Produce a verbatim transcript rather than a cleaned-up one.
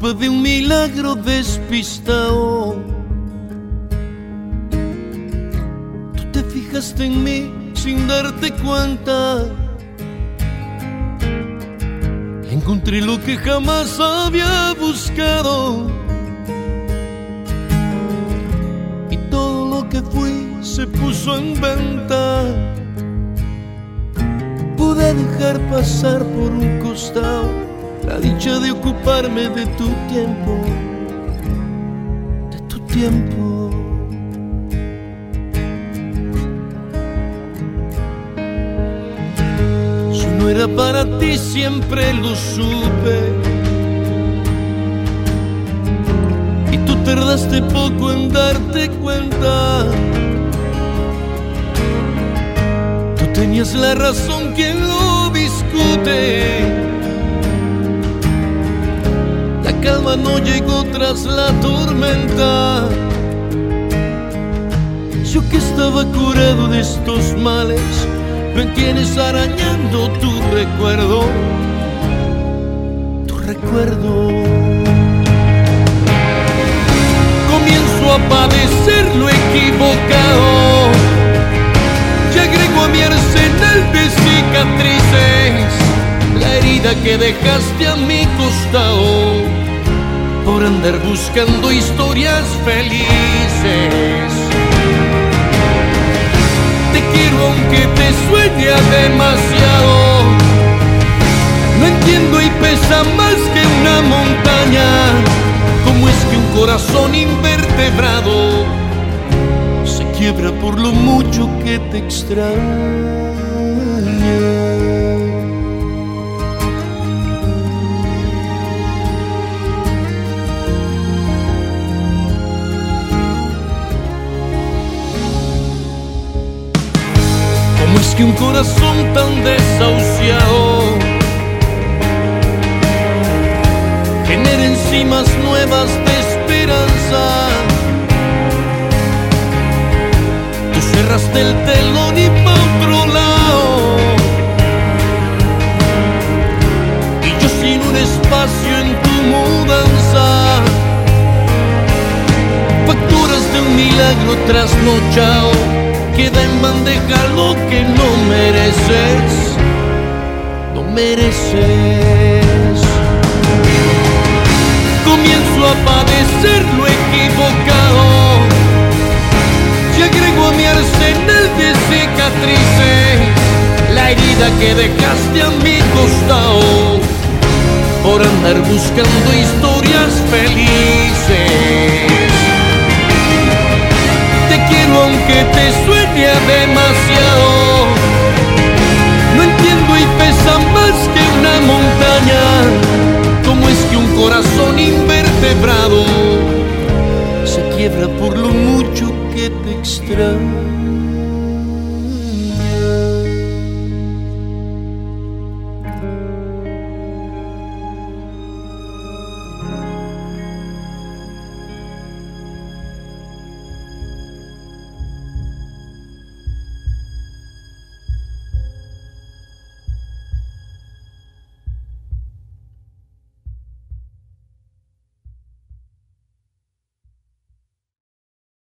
culpa de un milagro despistado. Tú te fijaste en mí sin darte cuenta. Encontré lo que jamás había buscado, y todo lo que fui se puso en venta. Pude dejar pasar por un costado la dicha de ocuparme de tu tiempo, de tu tiempo. Si no era para ti, siempre lo supe, y tú tardaste poco en darte cuenta. Tú tenías la razón, quien lo discute. La calma no llegó tras la tormenta. Yo que estaba curado de estos males, me tienes arañando tu recuerdo, tu recuerdo. Comienzo a padecer lo equivocado, y agrego a mi arsenal de cicatrices la herida que dejaste a mi costado por andar buscando historias felices. Te quiero aunque te sueñe demasiado. No entiendo y pesa más que una montaña. ¿Cómo es que un corazón invertebrado se quiebra por lo mucho que te extraña? ¿Cómo es que un corazón tan desahuciado genera encimas nuevas de esperanza? Tú cerraste el telón y pa' otro lado, y yo sin un espacio en tu mudanza. Facturas de un milagro trasnochado, queda en bandeja lo que no mereces, no mereces. Comienzo a padecer lo equivocado, y agrego a mi arsenal de cicatrices la herida que dejaste a mi costado por andar buscando historias felices. Te quiero aunque te sueñe demasiado.